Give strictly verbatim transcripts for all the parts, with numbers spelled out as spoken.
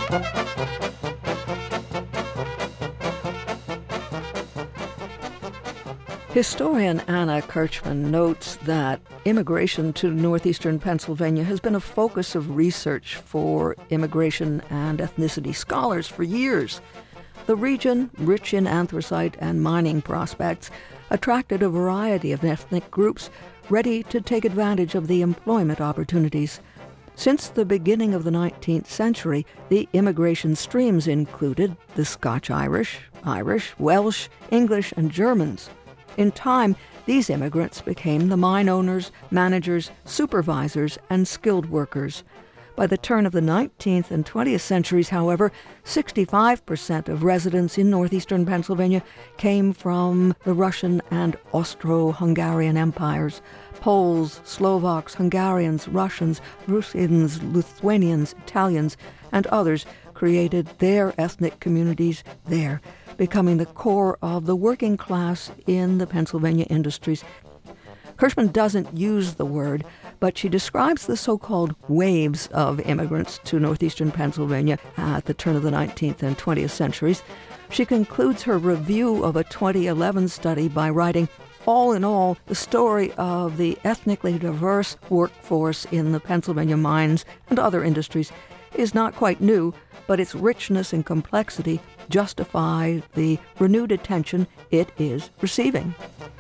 Historian Anna Kirchman notes that immigration to northeastern Pennsylvania has been a focus of research for immigration and ethnicity scholars for years. The region, rich in anthracite and mining prospects, attracted a variety of ethnic groups ready to take advantage of the employment opportunities. Since the beginning of the nineteenth century, the immigration streams included the Scotch-Irish, Irish, Welsh, English, and Germans. In time, these immigrants became the mine owners, managers, supervisors, and skilled workers. By the turn of the nineteenth and twentieth centuries, however, sixty-five percent of residents in northeastern Pennsylvania came from the Russian and Austro-Hungarian empires. Poles, Slovaks, Hungarians, Russians, Russians, Lithuanians, Italians, and others created their ethnic communities there, becoming the core of the working class in the Pennsylvania industries. Kirchman doesn't use the word, but she describes the so-called waves of immigrants to northeastern Pennsylvania at the turn of the nineteenth and twentieth centuries. She concludes her review of a twenty eleven study by writing, "All in all, the story of the ethnically diverse workforce in the Pennsylvania mines and other industries is not quite new, but its richness and complexity justify the renewed attention it is receiving."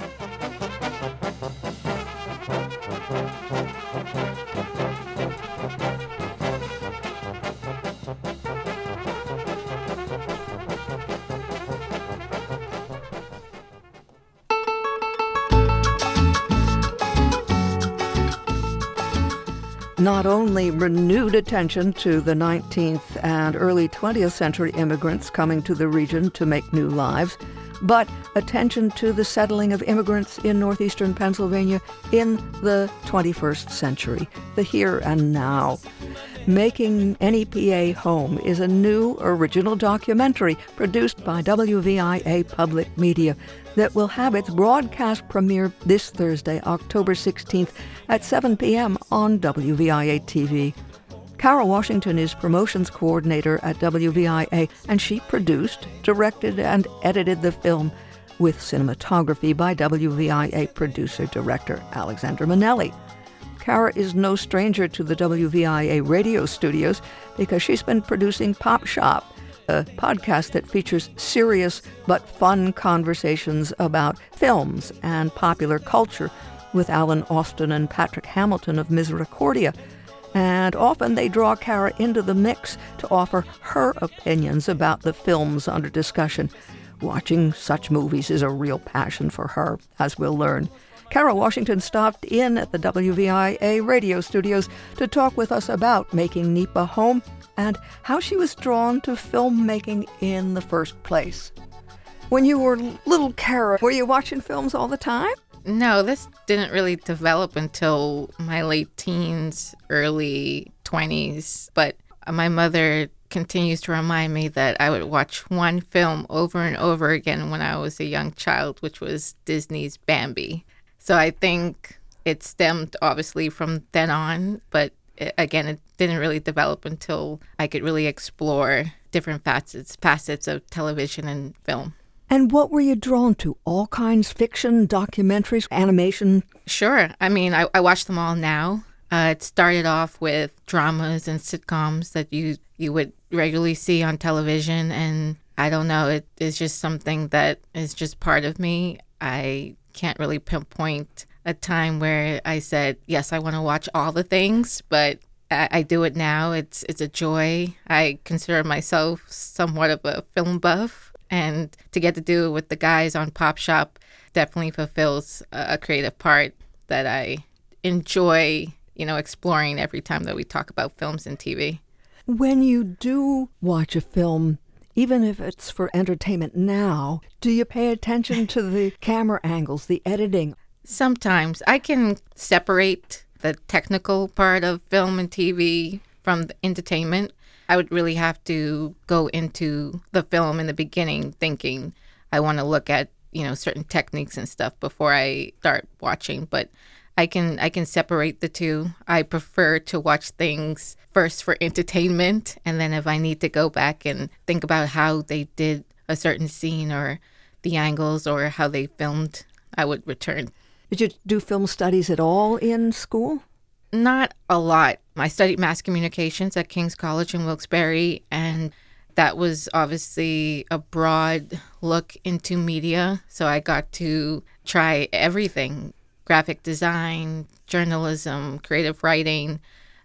Not only renewed attention to the nineteenth and early twentieth century immigrants coming to the region to make new lives, but attention to the settling of immigrants in northeastern Pennsylvania in the twenty-first century, the here and now. Making N E P A Home is a new original documentary produced by W V I A Public Media that will have its broadcast premiere this Thursday, October sixteenth at seven p.m. on W V I A T V. Kara Washington is promotions coordinator at W V I A, and she produced, directed, and edited the film with cinematography by W V I A producer-director Alexandra Manelli. Kara is no stranger to the W V I A radio studios because she's been producing Pop Shop, a podcast that features serious but fun conversations about films and popular culture with Alan Austin and Patrick Hamilton of Misericordia. And often they draw Kara into the mix to offer her opinions about the films under discussion. Watching such movies is a real passion for her, as we'll learn. Kara Washington stopped in at the W V I A radio studios to talk with us about making N E P A Home and how she was drawn to filmmaking in the first place. When you were little Kara, were you watching films all the time? No, this didn't really develop until my late teens, early twenties. But my mother continues to remind me that I would watch one film over and over again when I was a young child, which was Disney's Bambi. So I think it stemmed obviously from then on, but it, again, it didn't really develop until I could really explore different facets, facets of television and film. And what were you drawn to? All kinds, fiction, documentaries, animation? Sure. I mean, I, I watch them all now. Uh, it started off with dramas and sitcoms that you, you would regularly see on television. And I don't know, it is just something that is just part of me. I can't really pinpoint a time where I said, yes, I want to watch all the things, but I, I do it now. It's, it's a joy. I consider myself somewhat of a film buff. And to get to do it with the guys on Pop Shop definitely fulfills a creative part that I enjoy, you know, exploring every time that we talk about films and T V. When you do watch a film, even if it's for entertainment now, do you pay attention to the camera angles, the editing? Sometimes I can separate the technical part of film and T V from the entertainment. I would really have to go into the film in the beginning thinking I want to look at, you know, certain techniques and stuff before I start watching. But I can I can separate the two. I prefer to watch things first for entertainment, and then if I need to go back and think about how they did a certain scene or the angles or how they filmed, I would return. Did you do film studies at all in school? Not a lot. I studied mass communications at King's College in Wilkes-Barre, and that was obviously a broad look into media. So I got to try everything: graphic design, journalism, creative writing.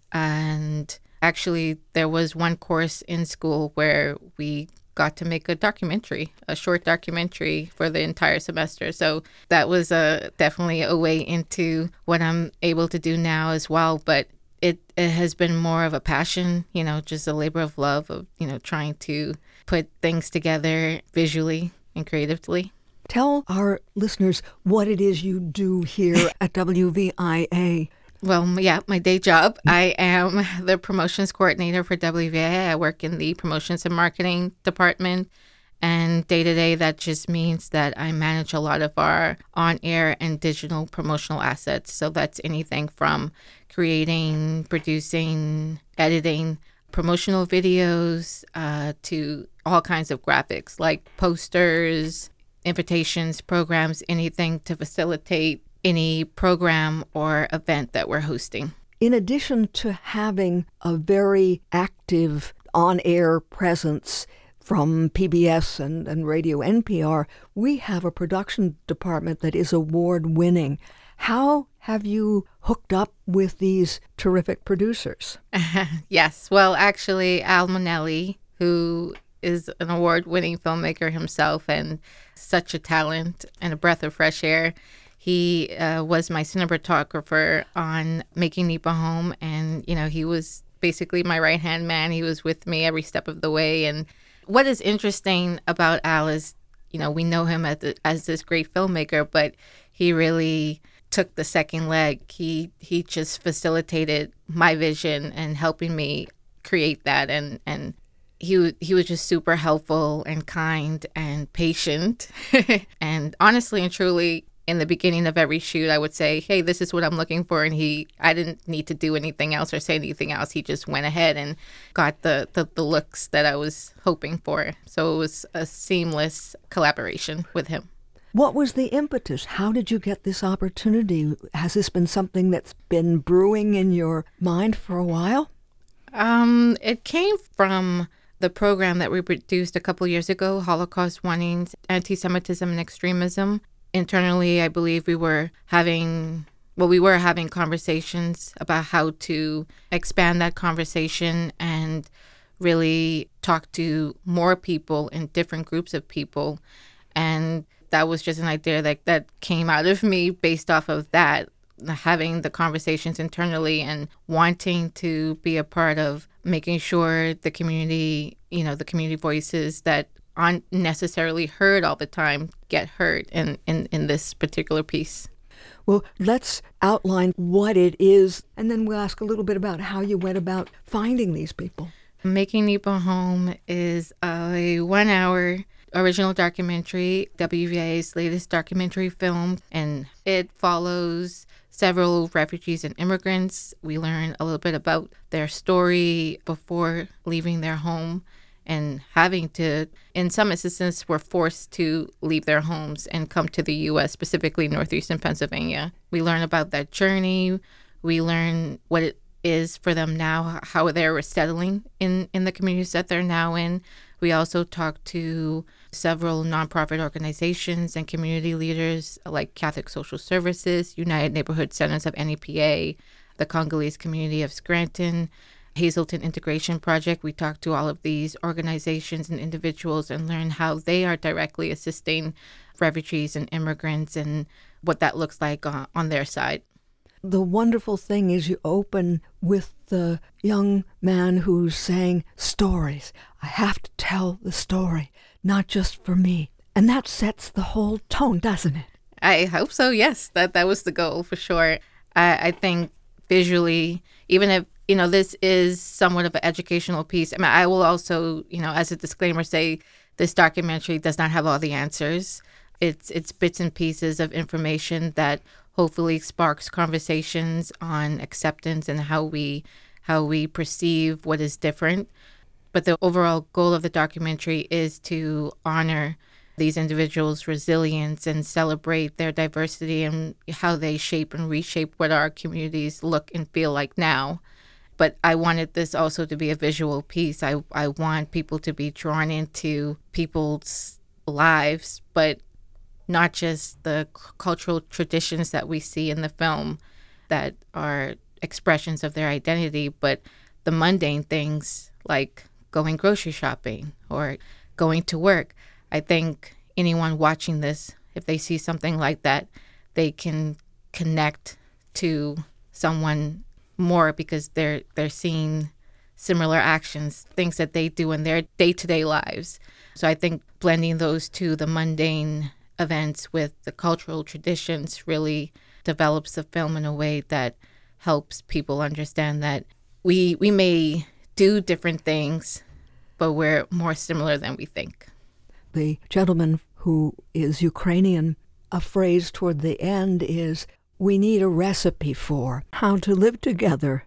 And actually, there was one course in school where we got to make a documentary, a short documentary for the entire semester. So that was a, definitely a way into what I'm able to do now as well. But it, it has been more of a passion, you know, just a labor of love of, you know, trying to put things together visually and creatively. Tell our listeners what it is you do here at W V I A. Well, yeah, my day job. I am the promotions coordinator for W V I A. I work in the promotions and marketing department. And day to day, that just means that I manage a lot of our on-air and digital promotional assets. So that's anything from creating, producing, editing promotional videos uh, to all kinds of graphics like posters, invitations, programs, anything to facilitate any program or event that we're hosting. In addition to having a very active on-air presence from P B S and, and Radio N P R, we have a production department that is award-winning. How have you hooked up with these terrific producers? Yes. Well, actually, Al Monelli, who is an award-winning filmmaker himself and such a talent and a breath of fresh air, he uh, was my cinematographer on Making Nipa Home, and, you know, he was basically my right-hand man. He was with me every step of the way. And what is interesting about Al is, you know, we know him as, the, as this great filmmaker, but he really took the second leg. He he just facilitated my vision and helping me create that. And, and he, he was just super helpful and kind and patient. And honestly and truly, in the beginning of every shoot, I would say, hey, this is what I'm looking for. And he, I didn't need to do anything else or say anything else. He just went ahead and got the, the, the looks that I was hoping for. So it was a seamless collaboration with him. What was the impetus? How did you get this opportunity? Has this been something that's been brewing in your mind for a while? Um, it came from the program that we produced a couple years ago, Holocaust Warnings, Anti-Semitism and Extremism. Internally, I believe we were having, well, we were having conversations about how to expand that conversation and really talk to more people in different groups of people. And that was just an idea that, that came out of me based off of that, having the conversations internally and wanting to be a part of making sure the community, you know, the community voices that aren't necessarily heard all the time get heard in, in, in this particular piece. Well, let's outline what it is, and then we'll ask a little bit about how you went about finding these people. Making Nipa Home is a one-hour original documentary, W V I A's latest documentary film, and it follows several refugees and immigrants. We learn a little bit about their story before leaving their home and having to, in some instances, were forced to leave their homes and come to the U S, specifically northeastern Pennsylvania. We learn about that journey. We learn what it is for them now, how they're settling in, in the communities that they're now in. We also talk to several nonprofit organizations and community leaders like Catholic Social Services, United Neighborhood Centers of N E P A, the Congolese community of Scranton, Hazelton Integration Project. We talk to all of these organizations and individuals and learn how they are directly assisting refugees and immigrants and what that looks like on, on their side. The wonderful thing is you open with the young man who's saying, stories. I have to tell the story, not just for me. And that sets the whole tone, doesn't it? I hope so, yes. That that was the goal for sure. I, I think visually, even if, you know, this is somewhat of an educational piece. I mean, I will also, you know, as a disclaimer, say this documentary does not have all the answers. It's it's bits and pieces of information that hopefully sparks conversations on acceptance and how we how we perceive what is different. But the overall goal of the documentary is to honor these individuals' resilience and celebrate their diversity and how they shape and reshape what our communities look and feel like now. But I wanted this also to be a visual piece. I, I want people to be drawn into people's lives, but not just the c- cultural traditions that we see in the film that are expressions of their identity, but the mundane things like going grocery shopping or going to work. I think anyone watching this, if they see something like that, they can connect to someone more because they're they're seeing similar actions, things that they do in their day-to-day lives. So I think blending those two, the mundane events with the cultural traditions, really develops the film in a way that helps people understand that we we may do different things, but we're more similar than we think. The gentleman who is Ukrainian, a phrase toward the end is, we need a recipe for how to live together.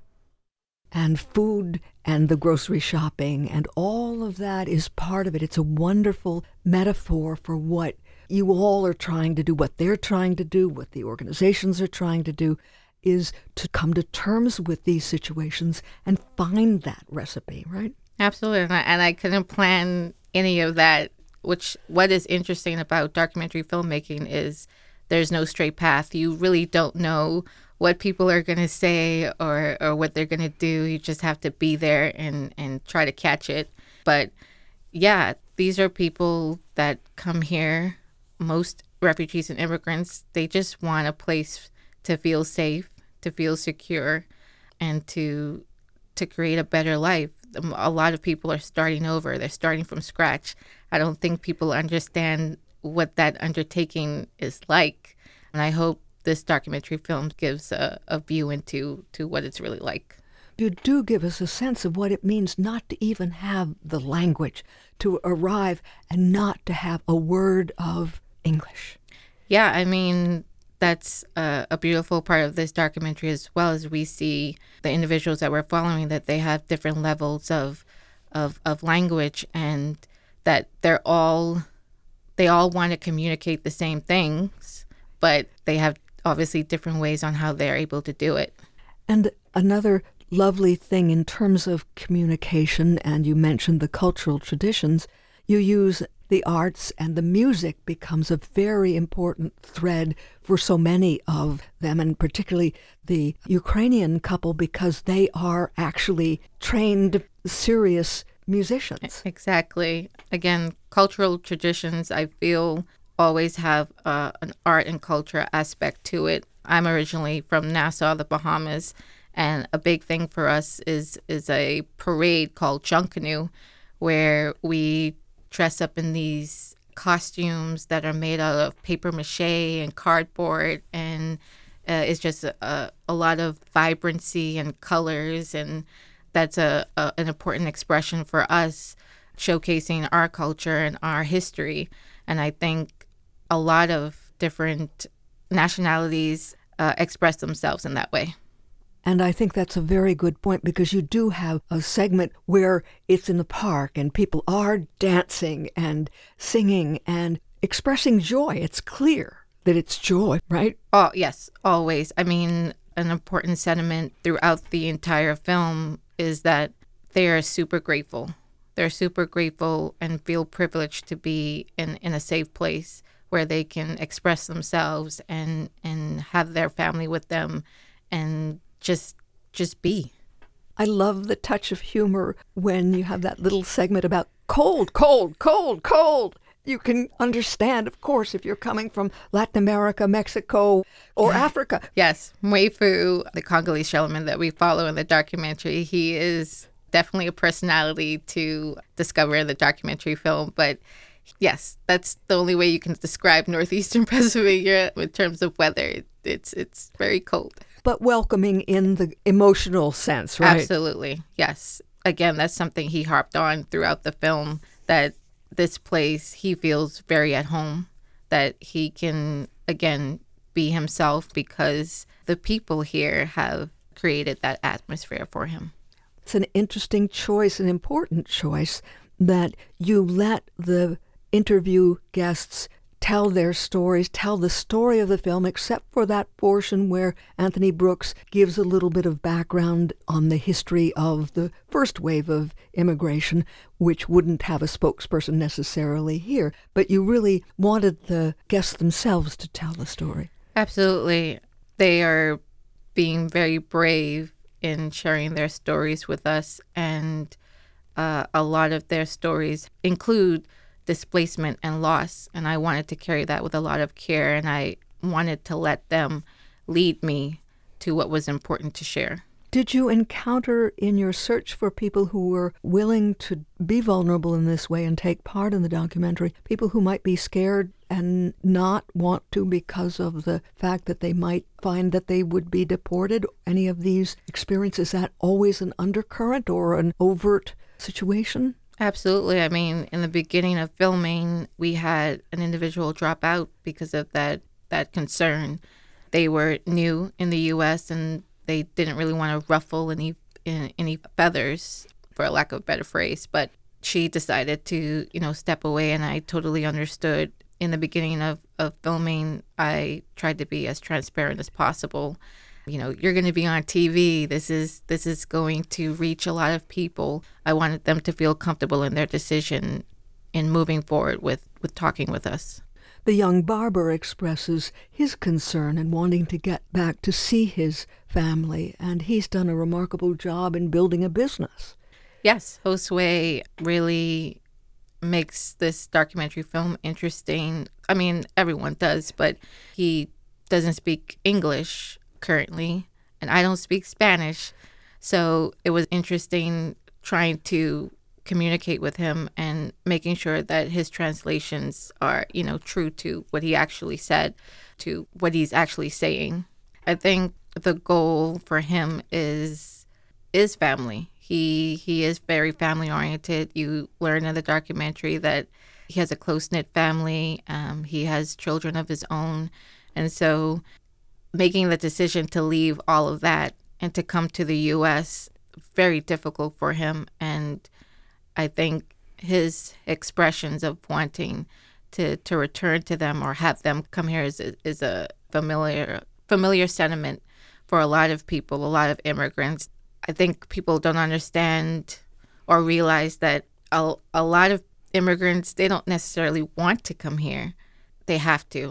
And food and the grocery shopping and all of that is part of it. It's a wonderful metaphor for what you all are trying to do, what they're trying to do, what the organizations are trying to do, is to come to terms with these situations and find that recipe, right? Absolutely. And I, and I couldn't plan any of that, which what is interesting about documentary filmmaking is there's no straight path. You really don't know what people are going to say or, or what they're going to do. You just have to be there and, and try to catch it. But yeah, these are people that come here. Most refugees and immigrants, they just want a place to feel safe, to feel secure, and to to create a better life. A lot of people are starting over. They're starting from scratch. I don't think people understand what that undertaking is like. And I hope this documentary film gives a, a view into to what it's really like. You do give us a sense of what it means not to even have the language, to arrive and not to have a word of English. Yeah, I mean, that's a, a beautiful part of this documentary as well, as we see the individuals that we're following, that they have different levels of of, of language, and that they're all they all want to communicate the same things, but they have obviously different ways on how they're able to do it. And another lovely thing in terms of communication, and you mentioned the cultural traditions, you use the arts, and the music becomes a very important thread for so many of them, and particularly the Ukrainian couple, because they are actually trained, serious musicians. Exactly. Again, cultural traditions, I feel, always have uh, an art and culture aspect to it. I'm originally from Nassau, the Bahamas, and a big thing for us is is a parade called Junkanoo, where we dress up in these costumes that are made out of paper mache and cardboard, and uh, it's just a, a lot of vibrancy and colors, and that's a, a an important expression for us, showcasing our culture and our history. And I think a lot of different nationalities uh, express themselves in that way. And I think that's a very good point, because you do have a segment where it's in the park and people are dancing and singing and expressing joy. It's clear that it's joy, right? Oh, yes, always. I mean, an important sentiment throughout the entire film is that they are super grateful. They're super grateful and feel privileged to be in, in a safe place where they can express themselves and, and have their family with them and just just be. I love the touch of humor when you have that little segment about cold, cold, cold, cold. You can understand, of course, if you're coming from Latin America, Mexico, or Africa. Yes, Mwefu, the Congolese gentleman that we follow in the documentary, he is definitely a personality to discover in the documentary film. But yes, that's the only way you can describe northeastern Pennsylvania in terms of weather. It's it's very cold. But welcoming in the emotional sense, right? Absolutely, yes. Again, that's something he harped on throughout the film, that this place he feels very at home, that he can, again, be himself because the people here have created that atmosphere for him. It's an interesting choice, an important choice, that you let the interview guests tell their stories, tell the story of the film, except for that portion where Anthony Brooks gives a little bit of background on the history of the first wave of immigration, which wouldn't have a spokesperson necessarily here. But you really wanted the guests themselves to tell the story. Absolutely. They are being very brave in sharing their stories with us, and uh, a lot of their stories include displacement and loss, and I wanted to carry that with a lot of care, and I wanted to let them lead me to what was important to share. Did you encounter in your search for people who were willing to be vulnerable in this way and take part in the documentary, people who might be scared and not want to because of the fact that they might find that they would be deported? Any of these experiences, is that always an undercurrent or an overt situation? Absolutely. I mean, in the beginning of filming, we had an individual drop out because of that, that concern. They were new in the U S and they didn't really want to ruffle any any feathers, for a lack of a better phrase. But she decided to, you know, step away, and I totally understood. In the beginning of, of filming, I tried to be as transparent as possible. You know, you're going to be on T V. This is this is going to reach a lot of people. I wanted them to feel comfortable in their decision in moving forward with, with talking with us. The young barber expresses his concern and wanting to get back to see his family, and he's done a remarkable job in building a business. Yes, Josue really makes this documentary film interesting. I mean, everyone does, but he doesn't speak English currently, and I don't speak Spanish. So it was interesting trying to communicate with him and making sure that his translations are, you know, true to what he actually said, to what he's actually saying. I think the goal for him is is family. He he is very family oriented. You learn in the documentary that he has a close-knit family. Um, he has children of his own. And so making the decision to leave all of that and to come to the U S, very difficult for him. And I think his expressions of wanting to, to return to them or have them come here is a, is a familiar familiar sentiment for a lot of people, a lot of immigrants. I think people don't understand or realize that a, a lot of immigrants, they don't necessarily want to come here. They have to.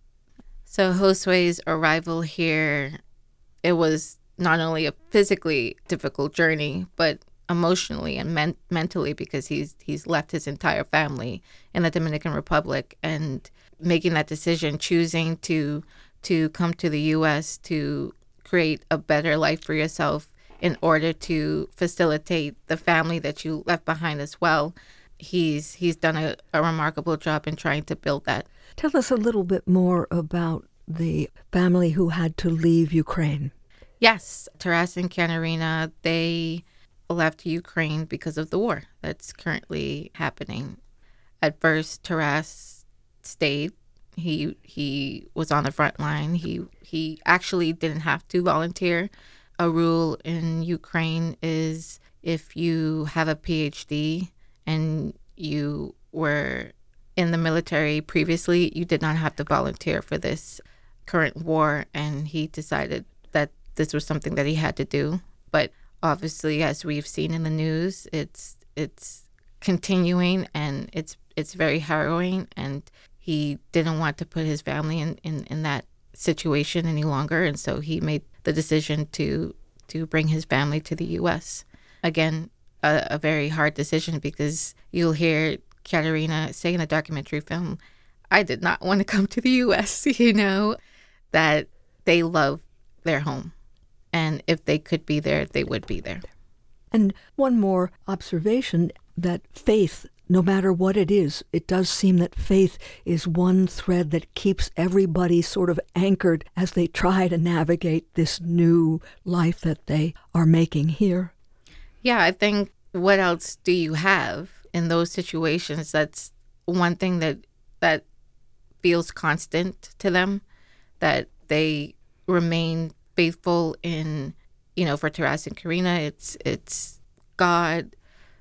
So Josue's arrival here, it was not only a physically difficult journey, but emotionally and men- mentally, because he's he's left his entire family in the Dominican Republic, and making that decision, choosing to to come to the U S to create a better life for yourself in order to facilitate the family that you left behind as well. He's he's done a, a remarkable job in trying to build that. Tell us a little bit more about the family who had to leave Ukraine. Yes, Taras and Katerina, they left Ukraine because of the war that's currently happening. At first, Taras stayed. He he was on the front line. He he actually didn't have to volunteer. A rule in Ukraine is if you have a P H D and you were in the military previously, you did not have to volunteer for this current war. And he decided that this was something that he had to do. But obviously, as we've seen in the news, it's it's continuing, and it's it's very harrowing. And he didn't want to put his family in, in, in that situation any longer. And so he made the decision to to bring his family to the U S. Again, a, a very hard decision, because you'll hear Katerina say in the documentary film, I did not want to come to the U S, you know, that they love their home. And if they could be there, they would be there. And one more observation, that faith, no matter what it is, it does seem that faith is one thread that keeps everybody sort of anchored as they try to navigate this new life that they are making here. Yeah, I think, what else do you have in those situations? That's one thing that that feels constant to them, that they remain faithful in, you know, for Taras and Karina, it's it's God,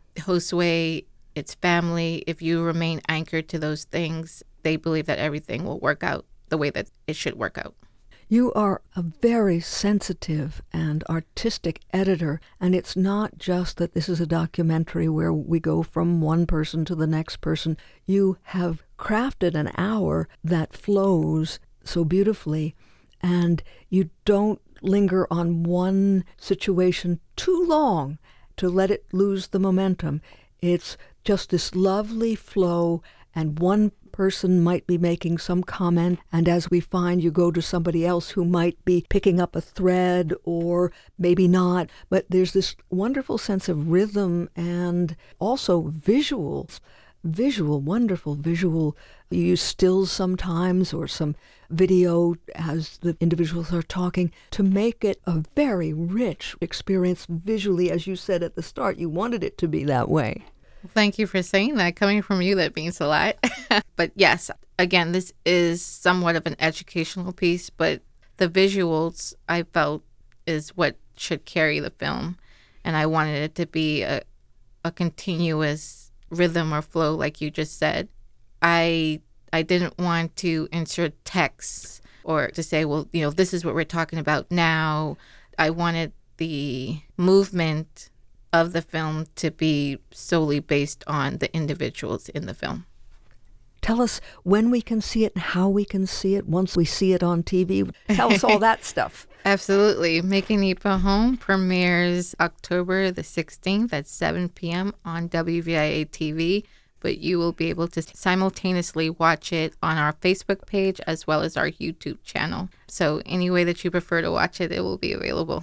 Josue, it's family. If you remain anchored to those things, they believe that everything will work out the way that it should work out. You are a very sensitive and artistic editor, and it's not just that this is a documentary where we go from one person to the next person. You have crafted an hour that flows so beautifully, and you don't linger on one situation too long to let it lose the momentum. It's just this lovely flow, and one person might be making some comment, and as we find, you go to somebody else who might be picking up a thread or maybe not. But there's this wonderful sense of rhythm and also visuals, visual, wonderful visual. You use stills sometimes or some video as the individuals are talking to make it a very rich experience visually. As you said at the start, you wanted it to be that way. Thank you for saying that. Coming from you, that means a lot. But yes, again, this is somewhat of an educational piece, but the visuals I felt is what should carry the film. And I wanted it to be a, a continuous rhythm or flow, like you just said. I I didn't want to insert text or to say, well, you know, this is what we're talking about now. I wanted the movement of the film to be solely based on the individuals in the film. Tell us when we can see it and how we can see it once we see it on T V. Tell us all that stuff. Absolutely. Making Nipa Home premieres October the sixteenth at seven p.m. on W V I A T V, but you will be able to simultaneously watch it on our Facebook page as well as our YouTube channel. So any way that you prefer to watch it, it will be available.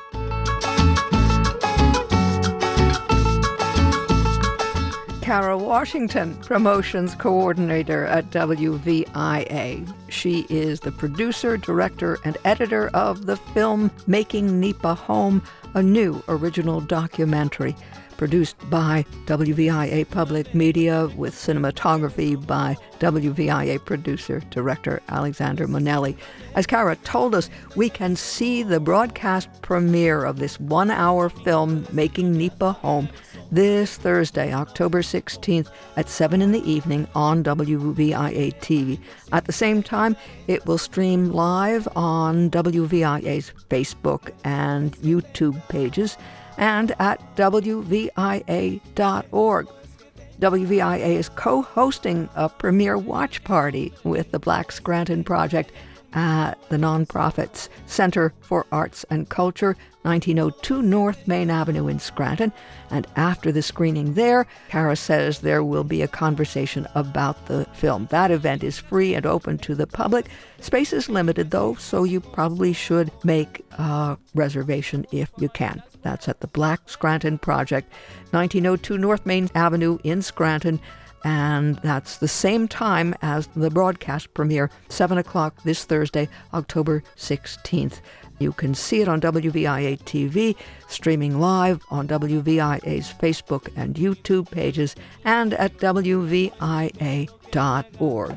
Kara Washington, Promotions Coordinator at W V I A. She is the producer, director, and editor of the film Making Nipa Home, a new original documentary produced by W V I A Public Media with cinematography by W V I A producer, director Alexander Monelli. As Kara told us, we can see the broadcast premiere of this one-hour film, Making Nipa Home, this Thursday, October sixteenth at seven in the evening on W V I A T V. At the same time, it will stream live on W V I A's Facebook and YouTube pages and at W V I A dot org. W V I A is co-hosting a premiere watch party with the Black Scranton Project at the nonprofit's Center for Arts and Culture, nineteen oh two North Main Avenue in Scranton. And after the screening there, Kara says there will be a conversation about the film. That event is free and open to the public. Space is limited, though, so you probably should make a reservation if you can. That's at the Black Scranton Project, nineteen oh two North Main Avenue in Scranton. And that's the same time as the broadcast premiere, seven o'clock this Thursday, October sixteenth. You can see it on W V I A T V, streaming live on W V I A's Facebook and YouTube pages, and at W V I A dot org.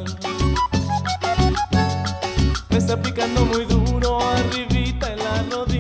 Me está picando muy duro arribita en la rodilla.